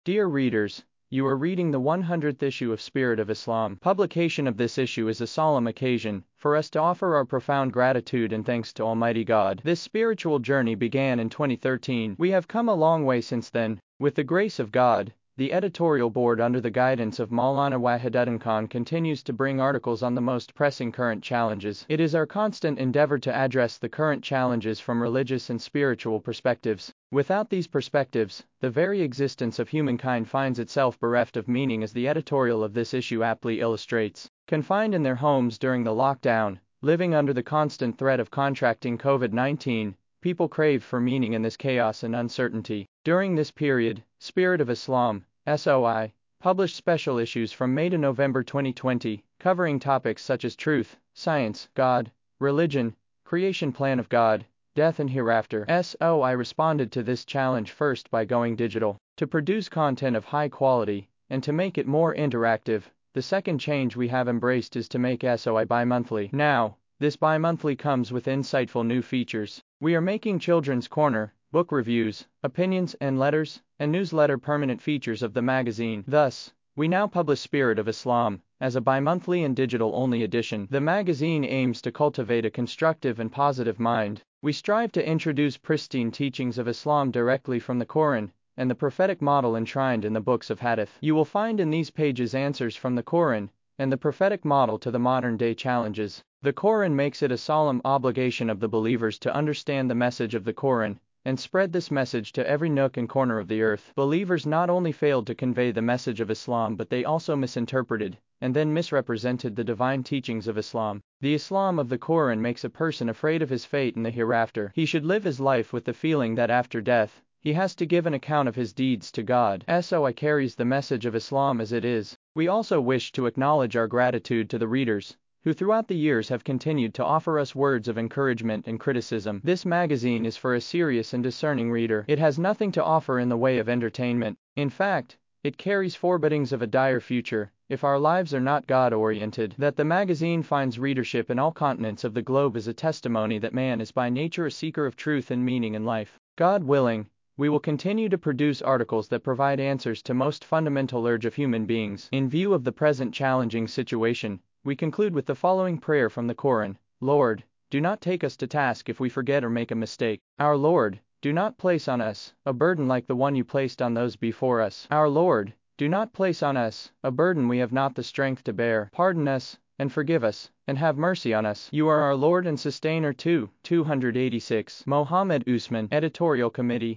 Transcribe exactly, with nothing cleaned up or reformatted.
Dear readers, you are reading the one hundredth issue of Spirit of Islam. Publication of this issue is a solemn occasion for us to offer our profound gratitude and thanks to Almighty God. This spiritual journey began in twenty thirteen. We have come a long way since then. With the grace of God, the editorial board under the guidance of Maulana Wahiduddin Khan continues to bring articles on the most pressing current challenges. It is our constant endeavor to address the current challenges from religious and spiritual perspectives. Without these perspectives, the very existence of humankind finds itself bereft of meaning, as the editorial of this issue aptly illustrates. Confined in their homes during the lockdown, living under the constant threat of contracting COVID nineteen, people crave for meaning in this chaos and uncertainty. During this period, Spirit of Islam, S O I, published special issues from May to November twenty twenty, covering topics such as truth, science, God, religion, creation plan of God, death and hereafter. S O I responded to this challenge first by going digital. To produce content of high quality, and to make it more interactive, the second change we have embraced is to make S O I bi-monthly. Now, this bi-monthly comes with insightful new features. We are making Children's Corner, book reviews, opinions and letters, and newsletter permanent features of the magazine. Thus, we now publish Spirit of Islam as a bi-monthly and digital-only edition. The magazine aims to cultivate a constructive and positive mind. We strive to introduce pristine teachings of Islam directly from the Quran and the prophetic model enshrined in the books of Hadith. You will find in these pages answers from the Quran and the prophetic model to the modern-day challenges. The Quran makes it a solemn obligation of the believers to understand the message of the Quran and spread this message to every nook and corner of the earth. Believers not only failed to convey the message of Islam, but they also misinterpreted and then misrepresented the divine teachings of Islam. The Islam of the Quran makes a person afraid of his fate in the hereafter. He should live his life with the feeling that after death, he has to give an account of his deeds to God. S O I carries the message of Islam as it is. We also wish to acknowledge our gratitude to the readers, who throughout the years have continued to offer us words of encouragement and criticism. This magazine is for a serious and discerning reader. It has nothing to offer in the way of entertainment. In fact, it carries forebodings of a dire future, if our lives are not God-oriented. That the magazine finds readership in all continents of the globe is a testimony that man is by nature a seeker of truth and meaning in life. God willing, we will continue to produce articles that provide answers to most fundamental urge of human beings. In view of the present challenging situation, we conclude with the following prayer from the Quran. Lord, do not take us to task if we forget or make a mistake. Our Lord, do not place on us a burden like the one you placed on those before us. Our Lord, do not place on us a burden we have not the strength to bear. Pardon us, and forgive us, and have mercy on us. You are our Lord and Sustainer too. two hundred eighty-six. Mohammed Usman, Editorial Committee.